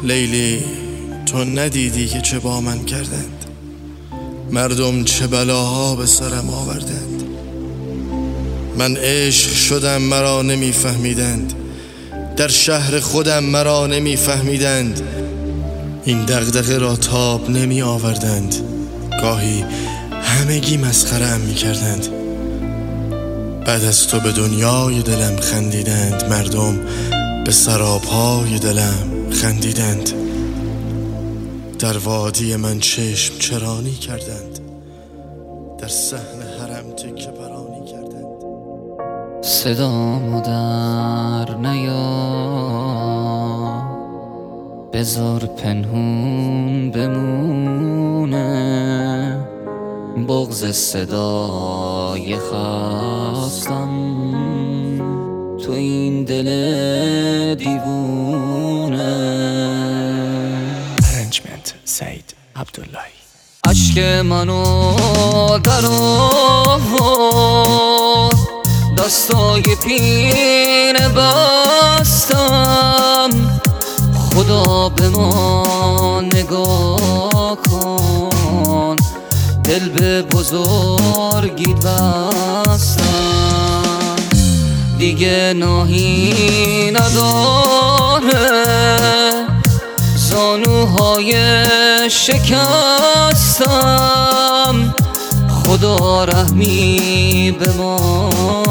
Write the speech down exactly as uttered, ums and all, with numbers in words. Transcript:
لیلی تو ندیدی که چه با من کردند، مردم چه بلاها به سرم آوردند. من عشق شدم مرا نمیفهمیدند، در شهر خودم مرا نمیفهمیدند. این دغدغه را تاب نمی آوردند، گاهی همگی مسخره‌ام می کردند. بعد از تو به دنیای دلم خندیدند، مردم به سراپای دلم خندیدند. در وادی من چشم چرانی کردند، در صحن حرم تکه پرانی کردند. صدامو در نیا، بذار پنهون بمونه. بغض صدای خواستم تو این دل دیوونه. Arrangement سعید عبداللهی. عشق منو در آورد، دستای پینه بستم. خدا به ما نگاه کن، دل به بزرگی بستم. دیگه ناهی نداره زانوهای شکستم. خدا رحمی به ما